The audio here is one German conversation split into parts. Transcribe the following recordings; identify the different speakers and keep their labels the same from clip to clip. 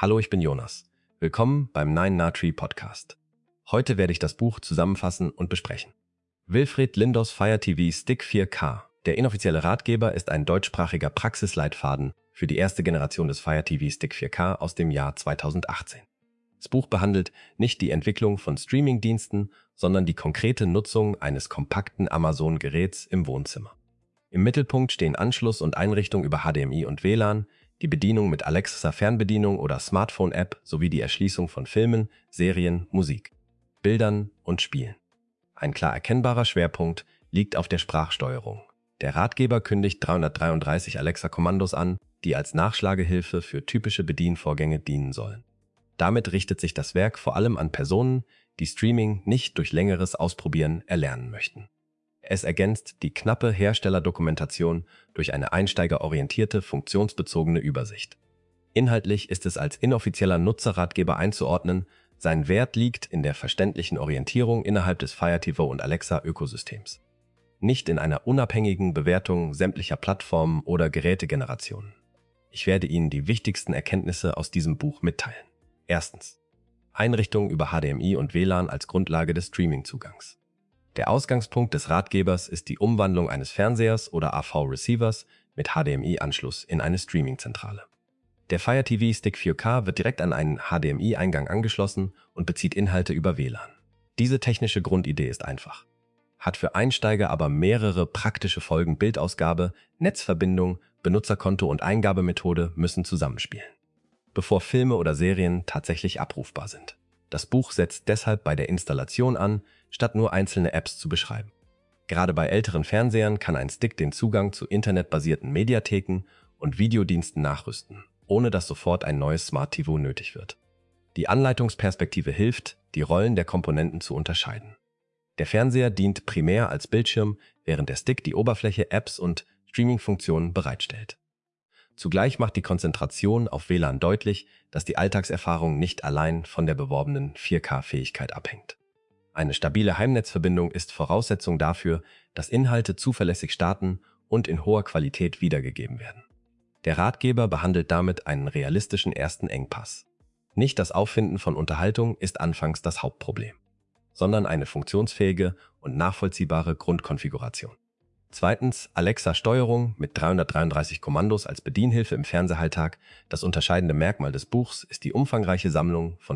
Speaker 1: Hallo, ich bin Jonas. Willkommen beim 9na-Tree Podcast. Heute werde ich das Buch zusammenfassen und besprechen. Wilfried Lindos Fire TV Stick 4K. Der inoffizielle Ratgeber ist ein deutschsprachiger Praxisleitfaden für die erste Generation des Fire TV Stick 4K aus dem Jahr 2018. Das Buch behandelt nicht die Entwicklung von Streamingdiensten, sondern die konkrete Nutzung eines kompakten Amazon-Geräts im Wohnzimmer. Im Mittelpunkt stehen Anschluss und Einrichtung über HDMI und WLAN, die Bedienung mit Alexa-Fernbedienung oder Smartphone-App sowie die Erschließung von Filmen, Serien, Musik, Bildern und Spielen. Ein klar erkennbarer Schwerpunkt liegt auf der Sprachsteuerung. Der Ratgeber kündigt 333 Alexa-Kommandos an, die als Nachschlagehilfe für typische Bedienvorgänge dienen sollen. Damit richtet sich das Werk vor allem an Personen, die Streaming nicht durch längeres Ausprobieren erlernen möchten. Es ergänzt die knappe Herstellerdokumentation durch eine einsteigerorientierte, funktionsbezogene Übersicht. Inhaltlich ist es als inoffizieller Nutzerratgeber einzuordnen, sein Wert liegt in der verständlichen Orientierung innerhalb des Fire TV und Alexa-Ökosystems. Nicht in einer unabhängigen Bewertung sämtlicher Plattformen oder Gerätegenerationen. Ich werde Ihnen die wichtigsten Erkenntnisse aus diesem Buch mitteilen. Erstens. Einrichtung über HDMI und WLAN als Grundlage des Streaming-Zugangs. Der Ausgangspunkt des Ratgebers ist die Umwandlung eines Fernsehers oder AV-Receivers mit HDMI-Anschluss in eine Streaming-Zentrale. Der Fire TV Stick 4K wird direkt an einen HDMI-Eingang angeschlossen und bezieht Inhalte über WLAN. Diese technische Grundidee ist einfach, hat für Einsteiger aber mehrere praktische Folgen. Bildausgabe, Netzverbindung, Benutzerkonto und Eingabemethode müssen zusammenspielen, bevor Filme oder Serien tatsächlich abrufbar sind. Das Buch setzt deshalb bei der Installation an, statt nur einzelne Apps zu beschreiben. Gerade bei älteren Fernsehern kann ein Stick den Zugang zu internetbasierten Mediatheken und Videodiensten nachrüsten, ohne dass sofort ein neues Smart TV nötig wird. Die Anleitungsperspektive hilft, die Rollen der Komponenten zu unterscheiden. Der Fernseher dient primär als Bildschirm, während der Stick die Oberfläche, Apps und Streaming-Funktionen bereitstellt. Zugleich macht die Konzentration auf WLAN deutlich, dass die Alltagserfahrung nicht allein von der beworbenen 4K-Fähigkeit abhängt. Eine stabile Heimnetzverbindung ist Voraussetzung dafür, dass Inhalte zuverlässig starten und in hoher Qualität wiedergegeben werden. Der Ratgeber behandelt damit einen realistischen ersten Engpass. Nicht das Auffinden von Unterhaltung ist anfangs das Hauptproblem, sondern eine funktionsfähige und nachvollziehbare Grundkonfiguration. Zweitens, Alexa-Steuerung mit 333 Kommandos als Bedienhilfe im Fernsehalltag. Das unterscheidende Merkmal des Buchs ist die umfangreiche Sammlung von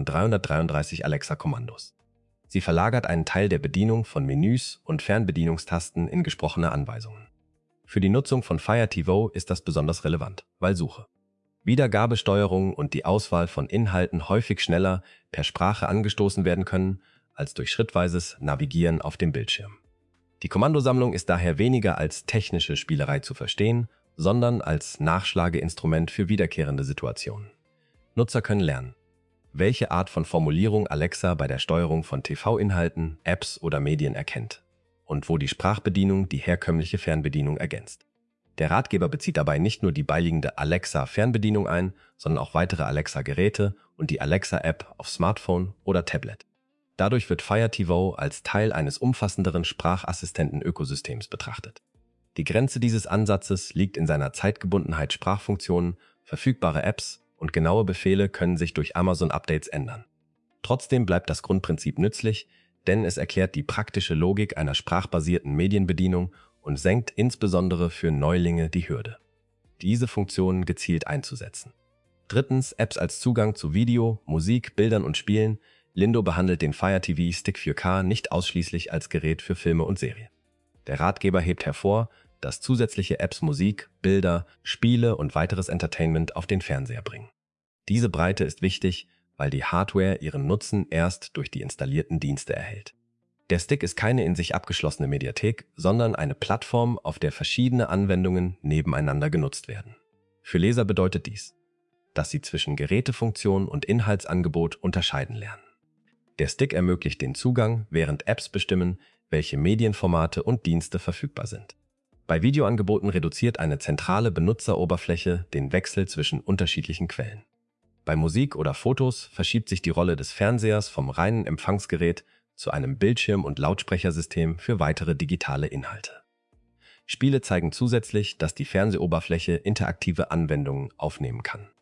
Speaker 1: 333 Alexa-Kommandos. Sie verlagert einen Teil der Bedienung von Menüs und Fernbedienungstasten in gesprochene Anweisungen. Für die Nutzung von Fire TV ist das besonders relevant, weil Suche, Wiedergabesteuerung und die Auswahl von Inhalten häufig schneller per Sprache angestoßen werden können, als durch schrittweises Navigieren auf dem Bildschirm. Die Kommandosammlung ist daher weniger als technische Spielerei zu verstehen, sondern als Nachschlageinstrument für wiederkehrende Situationen. Nutzer können lernen, welche Art von Formulierung Alexa bei der Steuerung von TV-Inhalten, Apps oder Medien erkennt und wo die Sprachbedienung die herkömmliche Fernbedienung ergänzt. Der Ratgeber bezieht dabei nicht nur die beiliegende Alexa-Fernbedienung ein, sondern auch weitere Alexa-Geräte und die Alexa-App auf Smartphone oder Tablet. Dadurch wird Fire TV als Teil eines umfassenderen Sprachassistenten-Ökosystems betrachtet. Die Grenze dieses Ansatzes liegt in seiner Zeitgebundenheit. Sprachfunktionen, verfügbare Apps und genaue Befehle können sich durch Amazon-Updates ändern. Trotzdem bleibt das Grundprinzip nützlich, denn es erklärt die praktische Logik einer sprachbasierten Medienbedienung und senkt insbesondere für Neulinge die Hürde, diese Funktionen gezielt einzusetzen. Drittens, Apps als Zugang zu Video, Musik, Bildern und Spielen. Lindo behandelt den Fire TV Stick 4K nicht ausschließlich als Gerät für Filme und Serien. Der Ratgeber hebt hervor, dass zusätzliche Apps Musik, Bilder, Spiele und weiteres Entertainment auf den Fernseher bringen. Diese Breite ist wichtig, weil die Hardware ihren Nutzen erst durch die installierten Dienste erhält. Der Stick ist keine in sich abgeschlossene Mediathek, sondern eine Plattform, auf der verschiedene Anwendungen nebeneinander genutzt werden. Für Leser bedeutet dies, dass sie zwischen Gerätefunktion und Inhaltsangebot unterscheiden lernen. Der Stick ermöglicht den Zugang, während Apps bestimmen, welche Medienformate und Dienste verfügbar sind. Bei Videoangeboten reduziert eine zentrale Benutzeroberfläche den Wechsel zwischen unterschiedlichen Quellen. Bei Musik oder Fotos verschiebt sich die Rolle des Fernsehers vom reinen Empfangsgerät zu einem Bildschirm- und Lautsprechersystem für weitere digitale Inhalte. Spiele zeigen zusätzlich, dass die Fernsehoberfläche interaktive Anwendungen aufnehmen kann.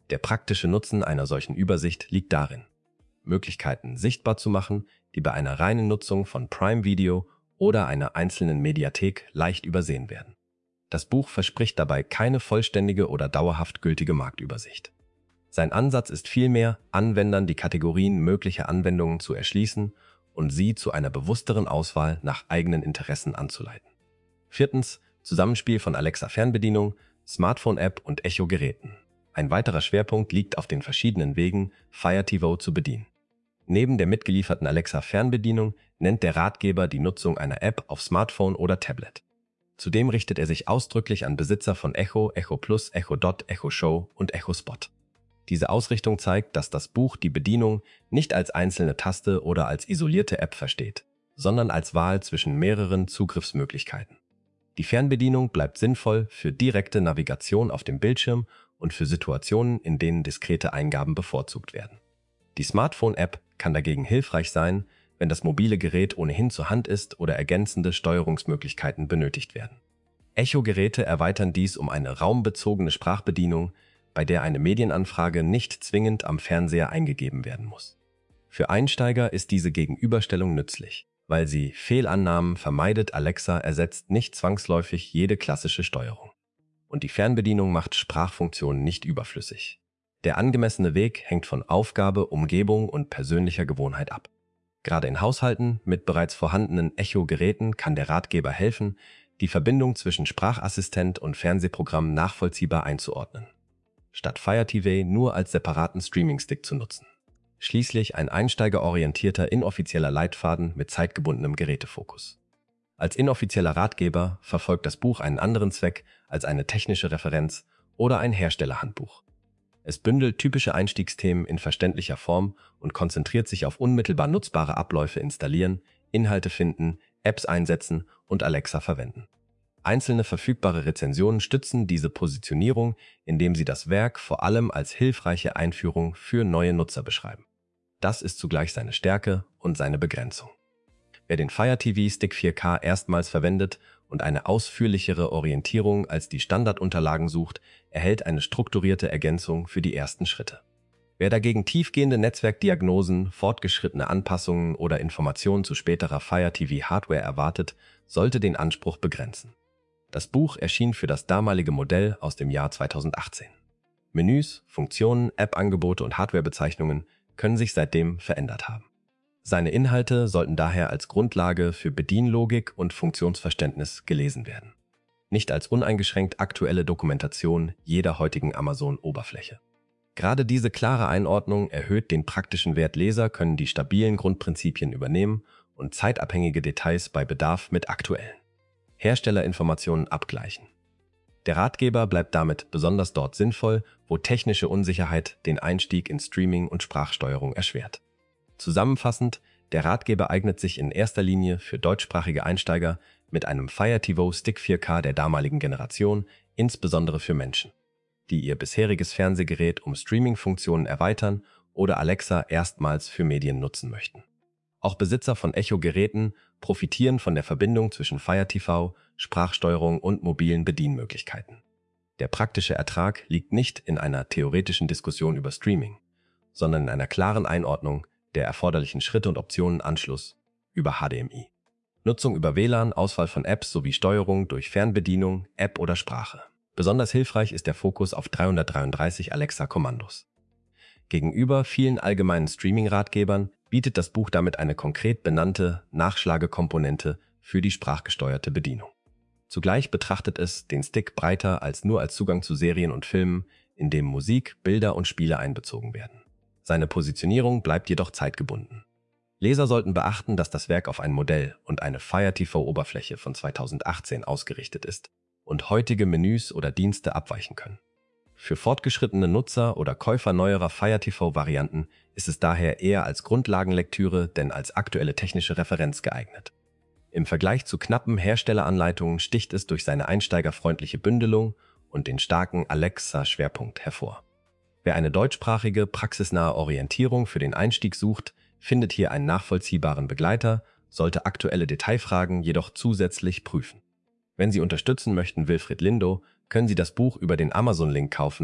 Speaker 1: Der praktische Nutzen einer solchen Übersicht liegt darin, Möglichkeiten sichtbar zu machen, die bei einer reinen Nutzung von Prime Video oder einer einzelnen Mediathek leicht übersehen werden. Das Buch verspricht dabei keine vollständige oder dauerhaft gültige Marktübersicht. Sein Ansatz ist vielmehr, Anwendern die Kategorien möglicher Anwendungen zu erschließen und sie zu einer bewussteren Auswahl nach eigenen Interessen anzuleiten. Viertens, Zusammenspiel von Alexa-Fernbedienung, Smartphone-App und Echo-Geräten. Ein weiterer Schwerpunkt liegt auf den verschiedenen Wegen, Fire TV zu bedienen. Neben der mitgelieferten Alexa-Fernbedienung nennt der Ratgeber die Nutzung einer App auf Smartphone oder Tablet. Zudem richtet er sich ausdrücklich an Besitzer von Echo, Echo Plus, Echo Dot, Echo Show und Echo Spot. Diese Ausrichtung zeigt, dass das Buch die Bedienung nicht als einzelne Taste oder als isolierte App versteht, sondern als Wahl zwischen mehreren Zugriffsmöglichkeiten. Die Fernbedienung bleibt sinnvoll für direkte Navigation auf dem Bildschirm und für Situationen, in denen diskrete Eingaben bevorzugt werden. Die Smartphone-App kann dagegen hilfreich sein, wenn das mobile Gerät ohnehin zur Hand ist oder ergänzende Steuerungsmöglichkeiten benötigt werden. Echo-Geräte erweitern dies um eine raumbezogene Sprachbedienung, bei der eine Medienanfrage nicht zwingend am Fernseher eingegeben werden muss. Für Einsteiger ist diese Gegenüberstellung nützlich, weil sie Fehlannahmen vermeidet. Alexa ersetzt nicht zwangsläufig jede klassische Steuerung. Und die Fernbedienung macht Sprachfunktionen nicht überflüssig. Der angemessene Weg hängt von Aufgabe, Umgebung und persönlicher Gewohnheit ab. Gerade in Haushalten mit bereits vorhandenen Echo-Geräten kann der Ratgeber helfen, die Verbindung zwischen Sprachassistent und Fernsehprogramm nachvollziehbar einzuordnen, statt Fire TV nur als separaten Streaming-Stick zu nutzen. Schließlich ein einsteigerorientierter inoffizieller Leitfaden mit zeitgebundenem Gerätefokus. Als inoffizieller Ratgeber verfolgt das Buch einen anderen Zweck als eine technische Referenz oder ein Herstellerhandbuch. Es bündelt typische Einstiegsthemen in verständlicher Form und konzentriert sich auf unmittelbar nutzbare Abläufe installieren, Inhalte finden, Apps einsetzen und Alexa verwenden. Einzelne verfügbare Rezensionen stützen diese Positionierung, indem sie das Werk vor allem als hilfreiche Einführung für neue Nutzer beschreiben. Das ist zugleich seine Stärke und seine Begrenzung. Wer den Fire TV Stick 4K erstmals verwendet und eine ausführlichere Orientierung als die Standardunterlagen sucht, erhält eine strukturierte Ergänzung für die ersten Schritte. Wer dagegen tiefgehende Netzwerkdiagnosen, fortgeschrittene Anpassungen oder Informationen zu späterer Fire TV Hardware erwartet, sollte den Anspruch begrenzen. Das Buch erschien für das damalige Modell aus dem Jahr 2018. Menüs, Funktionen, App-Angebote und Hardwarebezeichnungen können sich seitdem verändert haben. Seine Inhalte sollten daher als Grundlage für Bedienlogik und Funktionsverständnis gelesen werden, nicht als uneingeschränkt aktuelle Dokumentation jeder heutigen Amazon-Oberfläche. Gerade diese klare Einordnung erhöht den praktischen Wert. Leser können die stabilen Grundprinzipien übernehmen und zeitabhängige Details bei Bedarf mit aktuellen Herstellerinformationen abgleichen. Der Ratgeber bleibt damit besonders dort sinnvoll, wo technische Unsicherheit den Einstieg in Streaming und Sprachsteuerung erschwert. Zusammenfassend, der Ratgeber eignet sich in erster Linie für deutschsprachige Einsteiger mit einem Fire TV Stick 4K der damaligen Generation, insbesondere für Menschen, die ihr bisheriges Fernsehgerät um Streaming-Funktionen erweitern oder Alexa erstmals für Medien nutzen möchten. Auch Besitzer von Echo-Geräten profitieren von der Verbindung zwischen Fire TV, Sprachsteuerung und mobilen Bedienmöglichkeiten. Der praktische Ertrag liegt nicht in einer theoretischen Diskussion über Streaming, sondern in einer klaren Einordnung der erforderlichen Schritte und Optionen. Anschluss über HDMI, Nutzung über WLAN, Auswahl von Apps sowie Steuerung durch Fernbedienung, App oder Sprache. Besonders hilfreich ist der Fokus auf 333 Alexa-Kommandos. Gegenüber vielen allgemeinen Streaming-Ratgebern bietet das Buch damit eine konkret benannte Nachschlagekomponente für die sprachgesteuerte Bedienung. Zugleich betrachtet es den Stick breiter als nur als Zugang zu Serien und Filmen, in dem Musik, Bilder und Spiele einbezogen werden. Seine Positionierung bleibt jedoch zeitgebunden. Leser sollten beachten, dass das Werk auf ein Modell und eine Fire TV-Oberfläche von 2018 ausgerichtet ist und heutige Menüs oder Dienste abweichen können. Für fortgeschrittene Nutzer oder Käufer neuerer Fire TV-Varianten ist es daher eher als Grundlagenlektüre denn als aktuelle technische Referenz geeignet. Im Vergleich zu knappen Herstelleranleitungen sticht es durch seine einsteigerfreundliche Bündelung und den starken Alexa-Schwerpunkt hervor. Wer eine deutschsprachige, praxisnahe Orientierung für den Einstieg sucht, findet hier einen nachvollziehbaren Begleiter, sollte aktuelle Detailfragen jedoch zusätzlich prüfen. Wenn Sie unterstützen möchten Wilfried Lindo, können Sie das Buch über den Amazon-Link kaufen,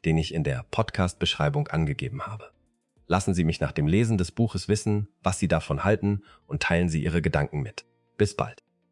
Speaker 1: den ich in der Podcast-Beschreibung angegeben habe. Lassen Sie mich nach dem Lesen des Buches wissen, was Sie davon halten und teilen Sie Ihre Gedanken mit. Bis bald.